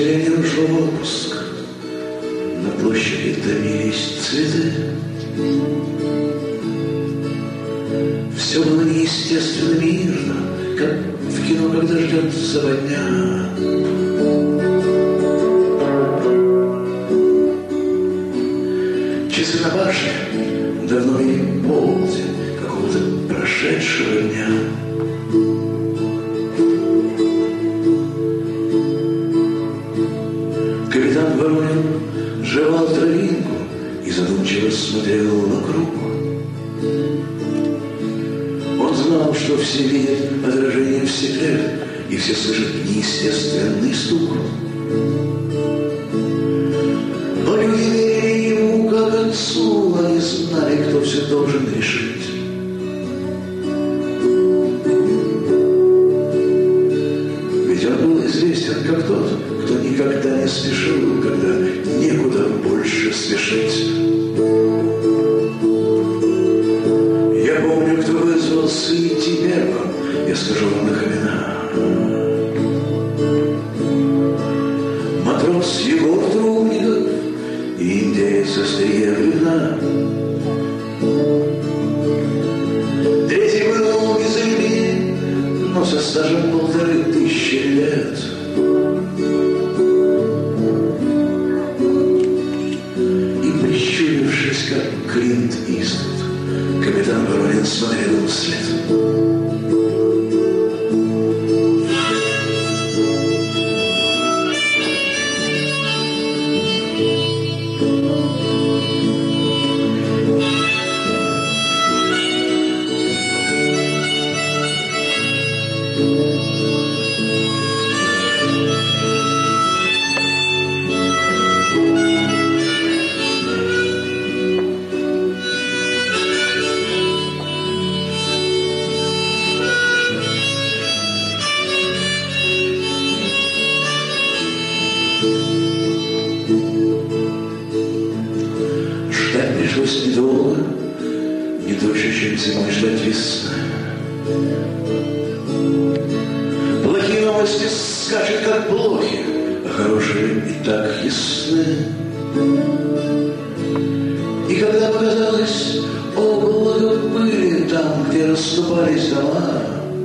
селение ушло в отпуск. На площади томились цветы. Все было неестественно мирно, как в кино, когда ждет западня. Часы на башне давно и полдень какого-то прошедшего дня. Капитан Воронин жевал травинку и задумчиво смотрел вокруг. Он знал, что все видят отражение в стекле, и все слышат неестественный стук. Но люди верили ему как отцу, они знали, кто все должен решить. Ведь он был известен как тот, кто никогда не спешил, когда некуда больше спешить. Я помню, кто вызвался идти первым, я скажу вам их имена. Матрос Егор Трубников и индеец Острия Бревна. Третий был без имени, но со стажем 1500 лет. И прищурившись, как Клинт Иствуд, капитан Воронин смотрел ему вслед. Ждать пришлось недолго, не дольше, чем зимой ждать весны. Плохие новости скачут, как блохи, а хорошие и так ясны. И когда показалось облако пыли там, где расступались дома,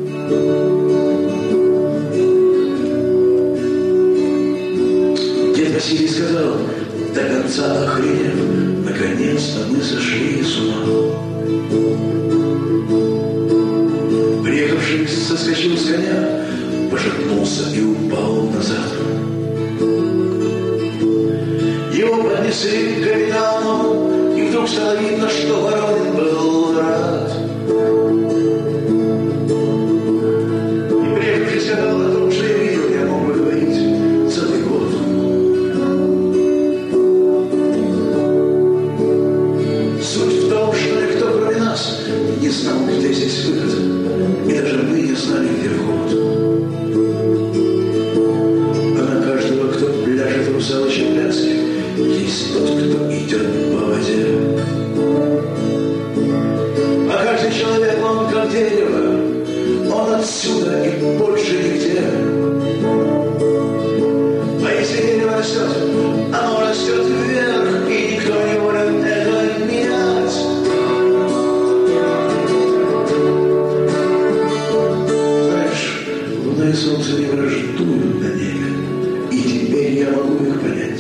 дед Василий сказал, до конца охренев, наконец-то мы сошли с ума. Приехавший соскочил с коня, пошатнулся и упал назад. Его поднесли к капитану, и вдруг стало видно, что Воронин был рад. И приехавший сказал о том, что я видел, я мог бы говорить целый год. Суть в том, что никто, кроме нас, не знал, где здесь выход, и даже мы не знали, где вход. А на каждого, кто пляшет в русалочьей пляске, есть тот, кто идет по воде. А каждый человек, он как дерево, он отсюда и больше нигде. А если дерево растет, оно растет вверх, и никто не может это менять. Знаешь, луна и солнце не враждуют на небе, и теперь я могу их понять.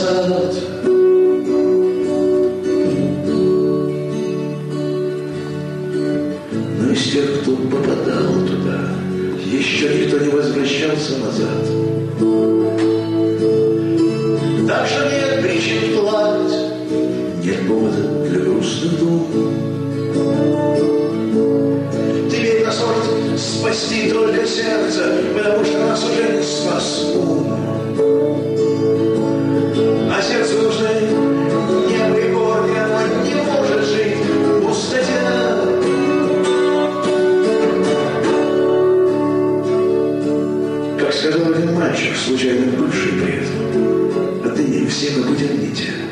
назад. Но из тех, кто попадал туда, еще никто не возвращался назад. Так что нет причин плакать, нет повода для грустных дум. Тебе нас может спасти только сердце, потому что нас уже не спас ум. А сердцу нужны небо и горы, оно не может жить в пустоте. Как сказал один мальчик, случайно бывший при этом: отныне все мы будем нити.